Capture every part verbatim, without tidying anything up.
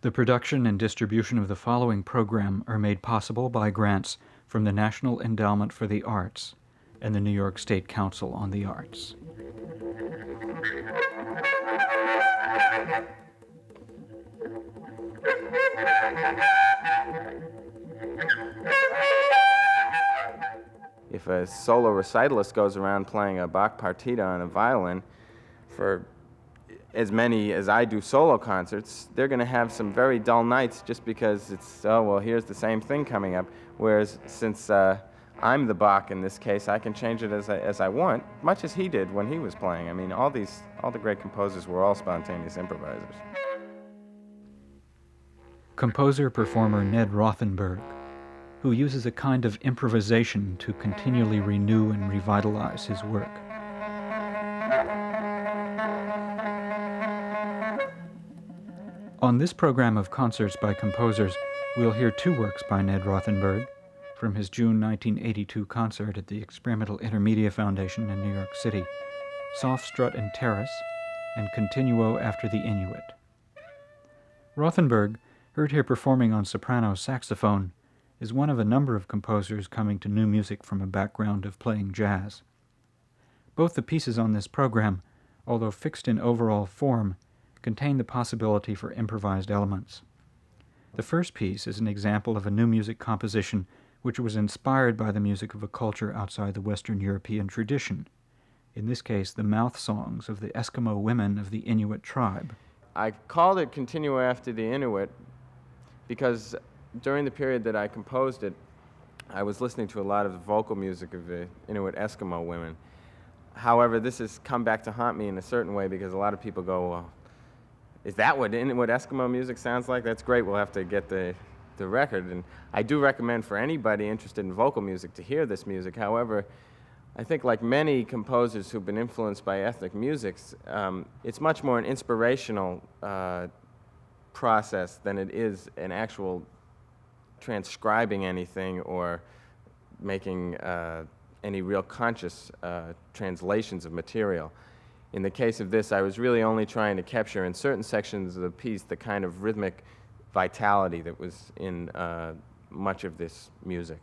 The production and distribution of the following program are made possible by grants from the National Endowment for the Arts and the New York State Council on the Arts. If a solo recitalist goes around playing a Bach partita on a violin for as many as I do solo concerts, they're going to have some very dull nights just because it's, oh, well, here's the same thing coming up. Whereas since uh, I'm the Bach in this case, I can change it as I, as I want, much as he did when he was playing. I mean, all these, all the great composers were all spontaneous improvisers. Composer-performer Ned Rothenberg, who uses a kind of improvisation to continually renew and revitalize his work. On this program of concerts by composers, we'll hear two works by Ned Rothenberg from his June nineteen eighty-two concert at the Experimental Intermedia Foundation in New York City, Soft Strut and Terrace, and Continuo after the Inuit. Rothenberg, heard here performing on soprano saxophone, is one of a number of composers coming to new music from a background of playing jazz. Both the pieces on this program, although fixed in overall form, contain the possibility for improvised elements. The first piece is an example of a new music composition which was inspired by the music of a culture outside the Western European tradition, in this case the mouth songs of the Eskimo women of the Inuit tribe. I called it Continuo after the Inuit because during the period that I composed it, I was listening to a lot of the vocal music of the Inuit Eskimo women. However, this has come back to haunt me in a certain way because a lot of people go, well, is that what Inuit Eskimo music sounds like? That's great, we'll have to get the, the record. And I do recommend for anybody interested in vocal music to hear this music. However, I think like many composers who've been influenced by ethnic musics, um, it's much more an inspirational uh, process than it is an actual transcribing anything or making uh, any real conscious uh, translations of material. In the case of this, I was really only trying to capture in certain sections of the piece the kind of rhythmic vitality that was in uh, much of this music.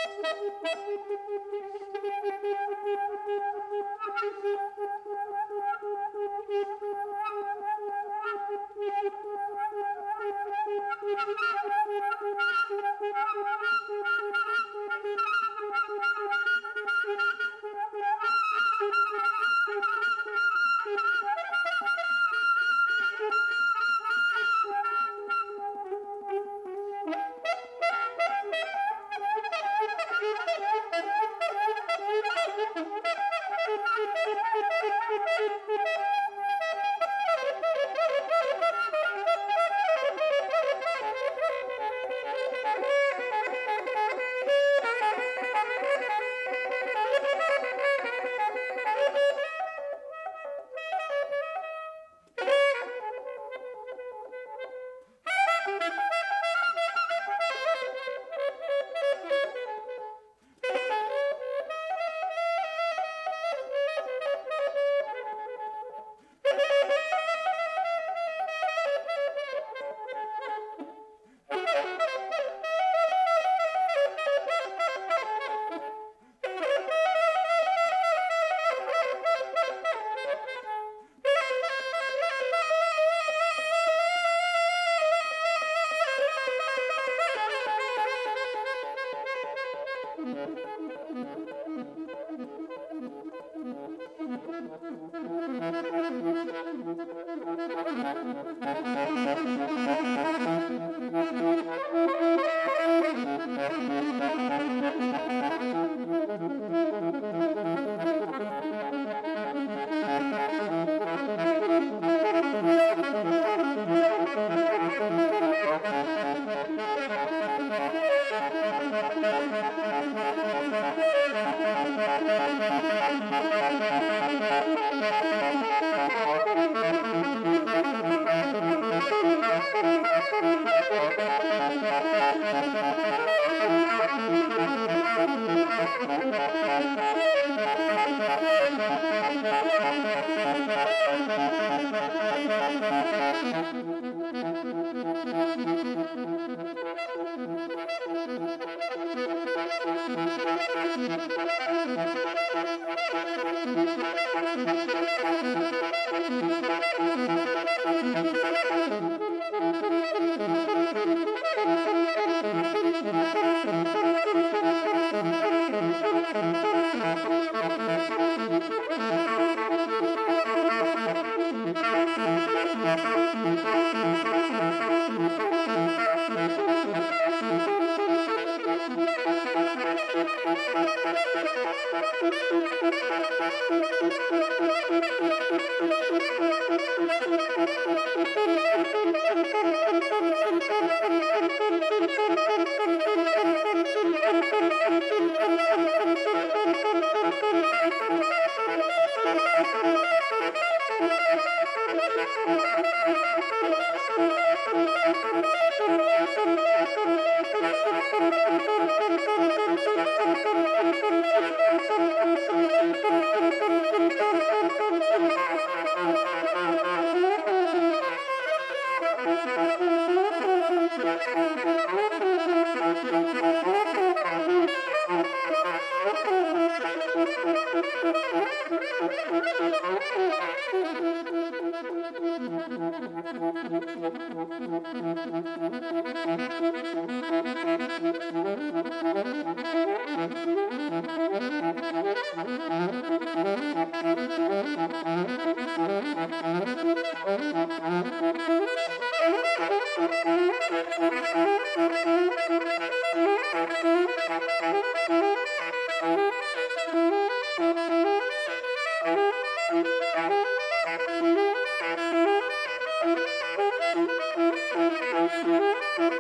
Thank you.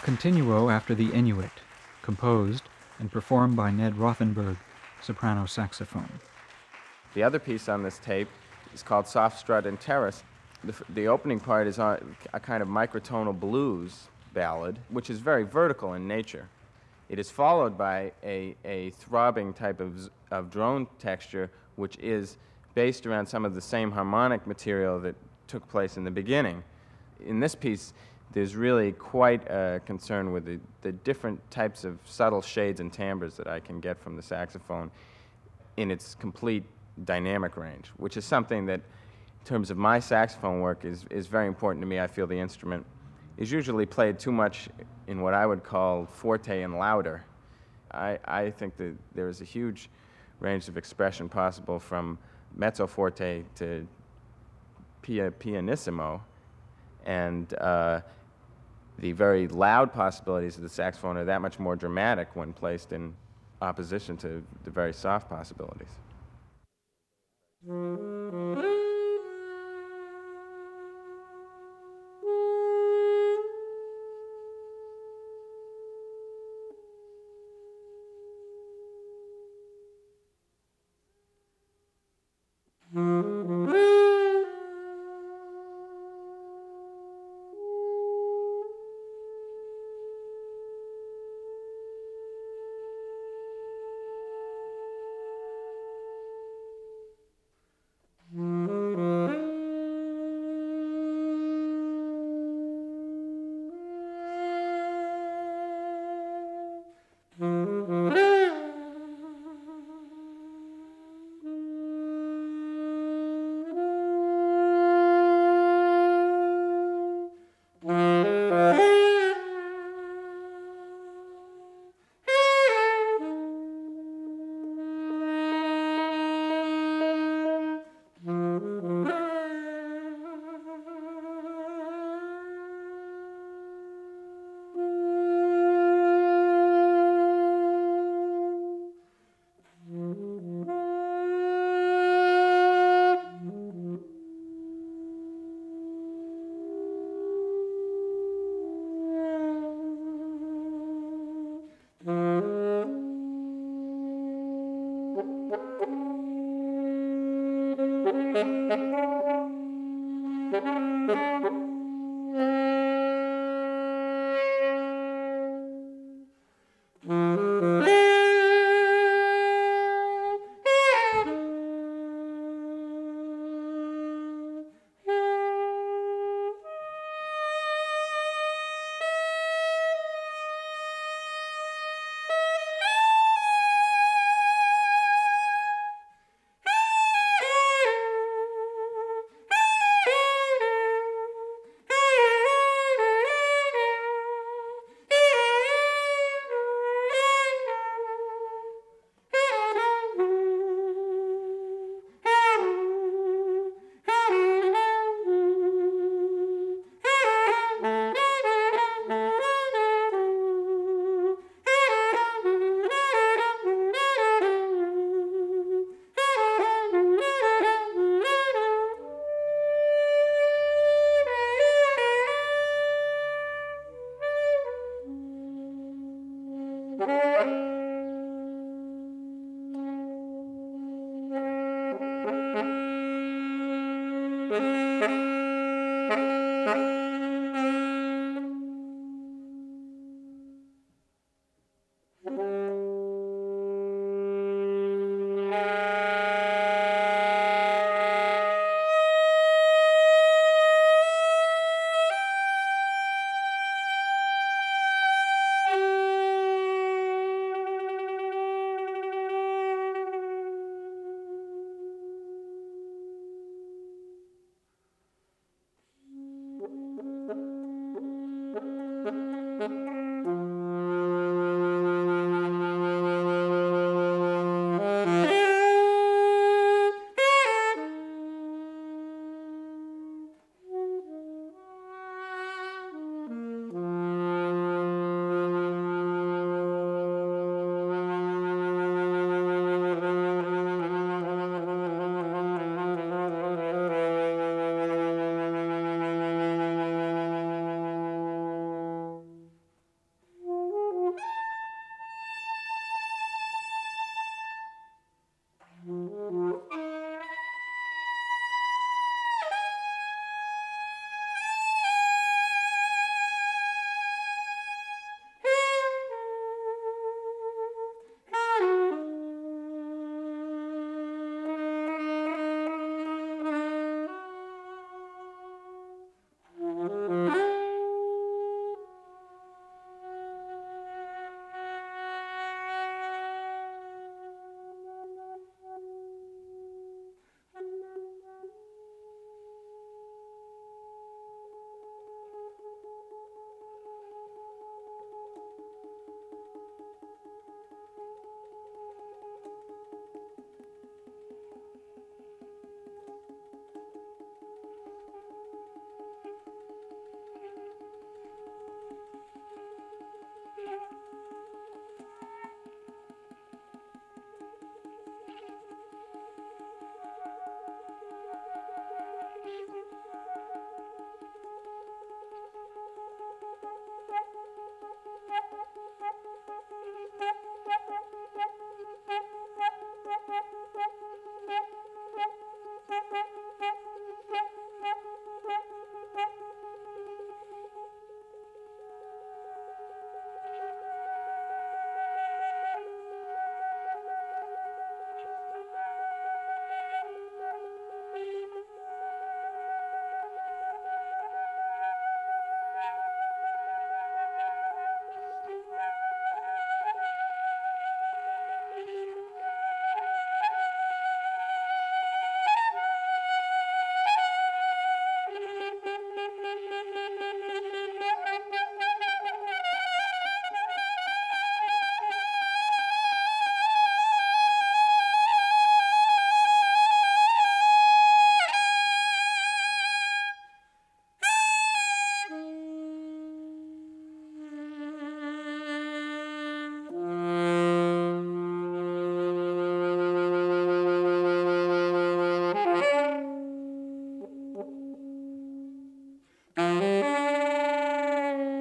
continuo after the Inuit, composed and performed by Ned Rothenberg, soprano saxophone. The other piece on this tape is called Soft Strut and Terrace. The, the opening part is a, a kind of microtonal blues ballad, which is very vertical in nature. It is followed by a, a throbbing type of, of drone texture, which is based around some of the same harmonic material that took place in the beginning. In this piece, there's really quite a concern with the, the different types of subtle shades and timbres that I can get from the saxophone in its complete dynamic range, which is something that, in terms of my saxophone work, is, is very important to me. I feel the instrument is usually played too much in what I would call forte and louder. I, I think that there is a huge range of expression possible from mezzo forte to pia, pianissimo, and uh, the very loud possibilities of the saxophone are that much more dramatic when placed in opposition to the very soft possibilities.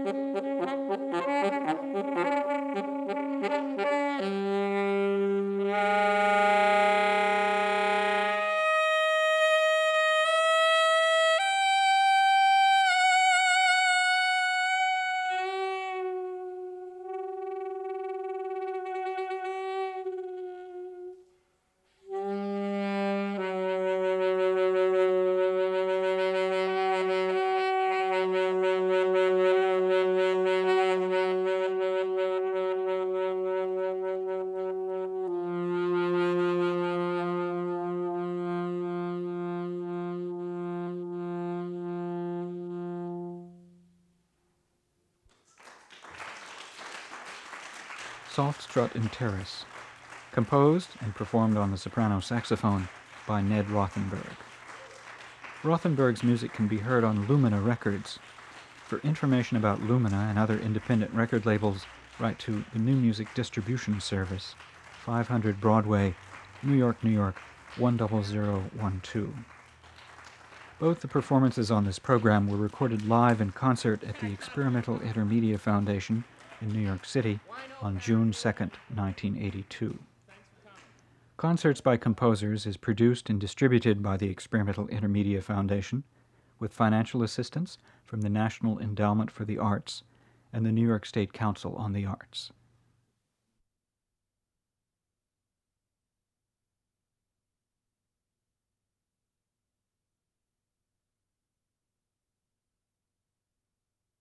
Soft Strut and Terrace, composed and performed on the soprano saxophone by Ned Rothenberg. Rothenberg's music can be heard on Lumina Records. For information about Lumina and other independent record labels, write to the New Music Distribution Service, five hundred Broadway, New York, New York, one zero zero one two. Both the performances on this program were recorded live in concert at the Experimental Intermedia Foundation in New York City on June second, nineteen eighty-two. Concerts by Composers is produced and distributed by the Experimental Intermedia Foundation with financial assistance from the National Endowment for the Arts and the New York State Council on the Arts.